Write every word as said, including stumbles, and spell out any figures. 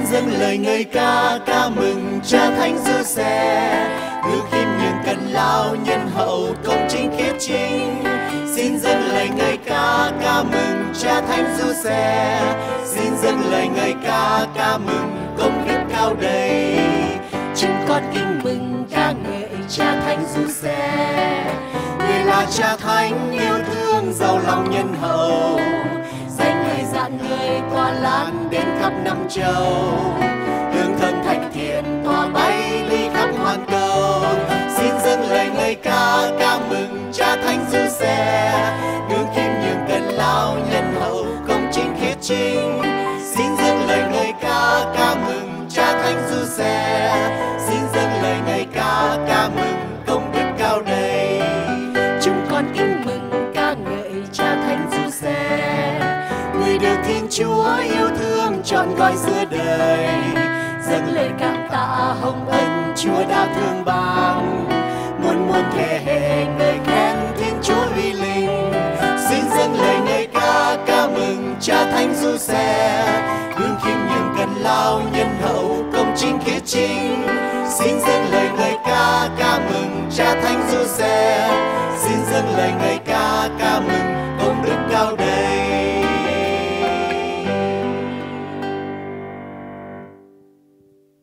dâng lời ngợi ca ca mừng Cha Thánh Giuse, ngự khiêm nhường cần lao nhân hậu công chính khiết chính. Xin dâng lời ngợi ca ca mừng Cha Thánh Giuse, xin dâng lời ngợi ca ca mừng công đức cao đầy. Chúng con kính mừng ca ngợi Cha Thánh Giuse, người là Cha Thánh yêu thương giàu lòng nhân hậu. Danh ngài dạn người tỏa lan đến khắp năm châu, hương thơm thánh thiện tỏa bay đi khắp hoàn cầu. Xin dâng lời ngợi ca ca mừng Cha Thánh Giuse, ngưỡng khiêm nhường cần lao nhân hậu công chính khiết chính. Xin dâng lời ngợi ca ca mừng Cha Thánh Giuse, xin dâng lời ngợi ca ca mừng công đức cao đầy. Chúng con kính mừng ca ngợi Cha Thánh Giuse, người được Thiên Chúa yêu thương trọn gói giữa đời. Dâng lời cảm tạ hồng ân Chúa đã thương ban, muôn muôn thế hệ ngợi khen Thiên Chúa uy linh. Xin dâng lời ngợi ca ca mừng Cha Thánh Giuse, hương khiêm nhường cần lao nhân hậu công chính khiết chính. Xin dâng lời ngợi ca ca mừng Cha Thánh Giuse, xin dâng lời